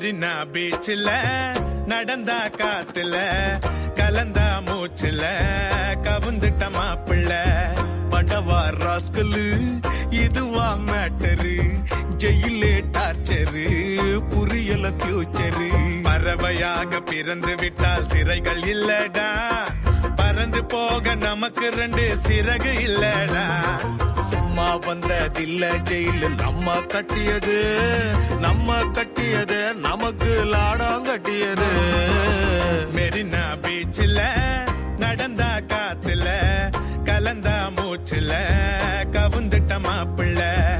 மெரினா பீச்சில் நடந்தா காத்துல கலந்தா மூச்சுல கவுந்துட்ட மாப்பிள்ள படவா ராஸ்கலு இதுவா மேட்டரு ஜெயிலே டார்ச்சரு புரியல ஃபியூச்சரு பறவையாக பிறந்து விட்டால் சிறைகள் இல்லடா பறந்து போக நமக்கு 2 சிறகு இல்லடா சும்மா வந்ததில்ல ஜெயிலு நம்ம கட்டியது நமக்கு லாடம் கட்டியது மெரினா பீச்சில் நடந்தா காத்துல கலந்தா மூச்சுல கவுந்துட்ட மாப்பிள்ள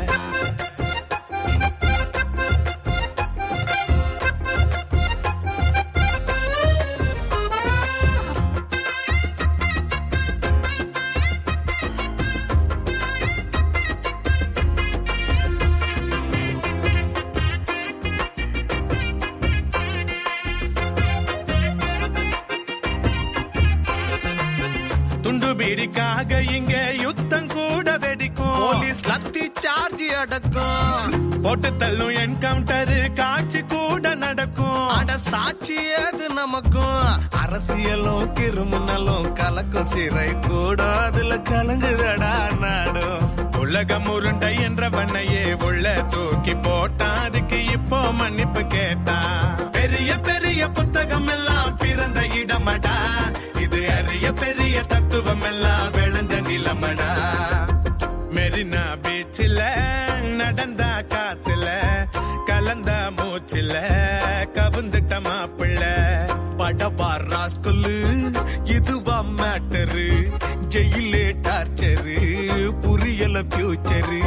துண்டு பீடிக்காக இங்க யுத்தம் கூட வெடிக்கும் போலீஸ் லத்தி சார்ஜ் அடக்கும் போட்டு தள்ளும் என்கவுண்டர் காட்சி கூட நடக்கும் அட சாட்சி அது நமக்கும் அரசியலும் கிரிமினலும் கலக்கும் சிறை கூட அதுல கலங்குதடா நாடும் உலகம் உருண்டை என்றவனையே உள்ள தூக்கி போட்டான் அதுக்கு இப்போ மன்னிப்பு கேட்டான் பெரிய பெரிய புத்தகம் எல்லாம் பிறந்த இடமடா இது அறிய பெரிய தத்துவம் எல்லாம் விளைஞ்ச நிலமடா மெரினா பீச்சில் நடந்தா காத்துல கலந்தா மூச்சுல கவுந்துட்ட மாப்பிள்ள படவா ராஸ்கலு இதுவா மேட்டரு ஜெயிலே டார்ச்சரு புரியல ஃபியூச்சரு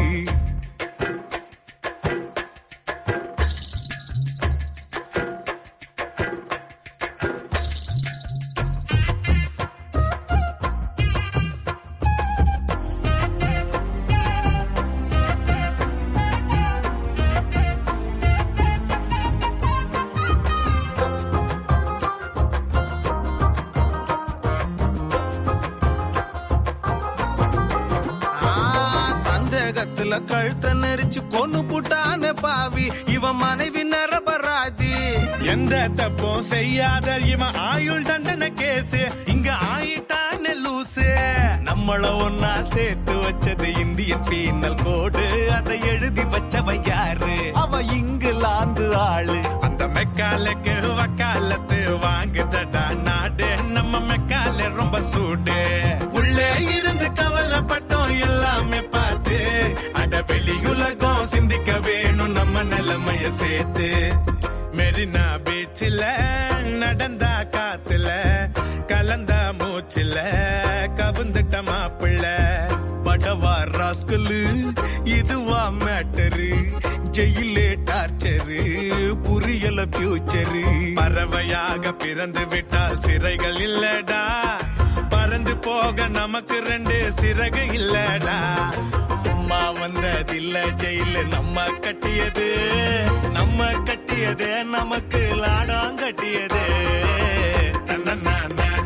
கழுத்த நெரிச்சு கொன்னு புட்டான பாவி இவன் மனைவி நரபராதி எந்த தப்பும் செய்யாத இவன் ஆயுள் தண்டனை கேசு இங்க ஆயிட்டான லூசு நம்மள ஒன்னா சேர்த்து வச்சது இந்தியன் பீனல் கோடு அதை எழுதி வச்சவன் யாரு அவ இங்கிலாந்து ஆளு அந்த மெக்காலுக்கு வக்காலத்து வாங்குதடா நாடு நம்ம மெக்கால ரொம்ப சூடு உள்ளே இருந்து கவலைப்பட்டோம் எல்லாமே பார்த்து அட வெளியுலகம் சிந்திக்க வேணும் நம்ம நிலைமைய சேர்த்து மெரினா பீச்சில் நடந்தா காத்துல கலந்தா மூச்சுல கவுந்துட்ட மாப்பிள்ள படவா ராஸ்கலு இதுவா மேட்டரு ஜெயிலே டார்ச்சரு புரியல ஃபியூச்சரு பறவையாக பிறந்து விட்டால் சிறைகள் இல்லடா பறந்து போக நமக்கு 2 சிறகு இல்லடா சும்மா வந்ததில்ல ஜெயிலு நம்ம கட்டியது நமக்கு லாடம் கட்டியது